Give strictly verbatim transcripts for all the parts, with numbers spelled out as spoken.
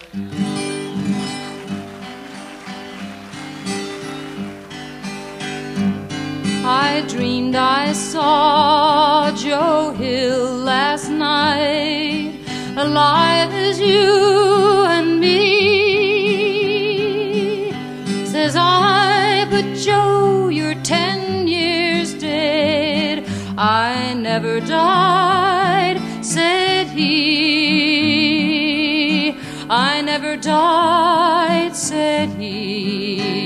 I dreamed I saw Joe Hill last night, alive as you and me. Says I, but Joe, you're ten years dead. I never died, said he. I never died, said he.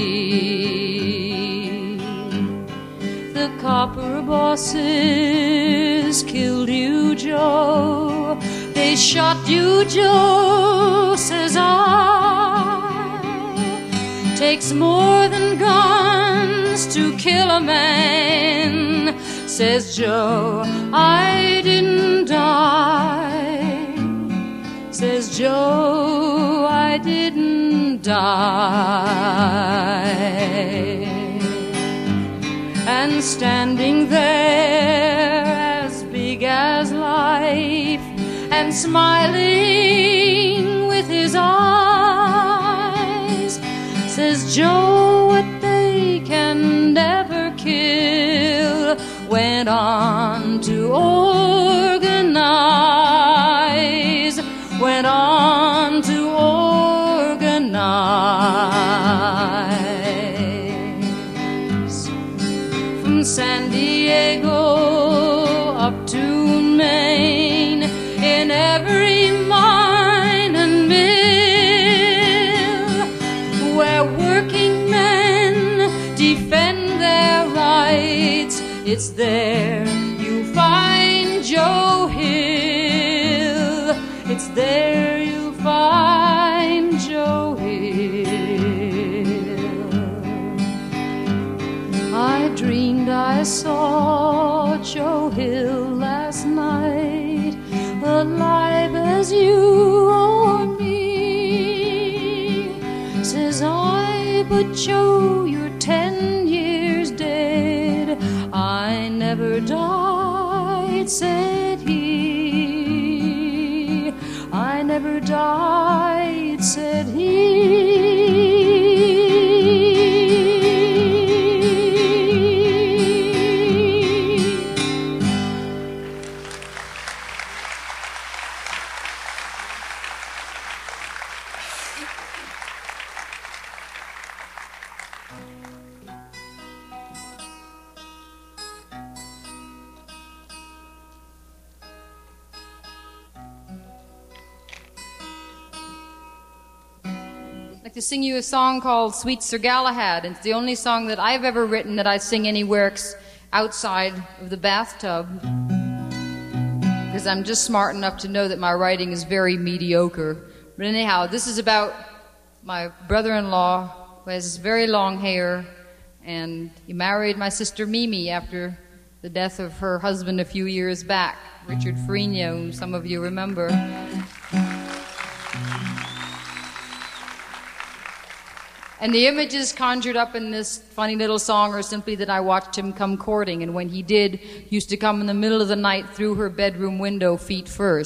The copper bosses killed you, Joe. They shot you, Joe, says I. Takes more than guns to kill a man, says Joe. I didn't die, says Joe. I didn't die. And standing there as big as life and smiling with his eyes, says Joe, what they can never kill went on to organize, went on to organize. From San Diego up to Maine, in every mine and mill, where working men defend their rights, it's there you find Joe Hill. It's there you find Joe Hill. I dreamed I saw Joe Hill last night, alive as you or me. Says I, but Joe, you're ten years dead. I never died, said he. I never died, said he. I'd like to sing you a song called Sweet Sir Galahad. It's the only song that I've ever written that I sing anywhere outside of the bathtub, because I'm just smart enough to know that my writing is very mediocre. But anyhow, this is about my brother-in-law who has very long hair, and he married my sister Mimi after the death of her husband a few years back, Richard Ferrigno, whom some of you remember. And the images conjured up in this funny little song are simply that I watched him come courting, and when he did, he used to come in the middle of the night through her bedroom window feet first.